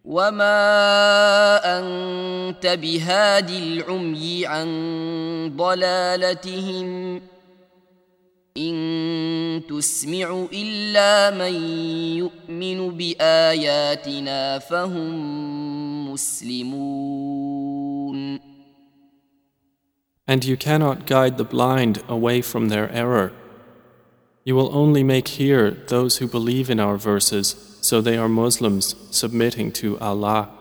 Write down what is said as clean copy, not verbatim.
وما أنت بهاد العمي عن ضلالتهم إن تسمع إلا من يؤمن بآياتنا فهم مسلمون. And you cannot guide the blind away from their error. You will only make hear those who believe in our verses, so they are Muslims submitting to Allah.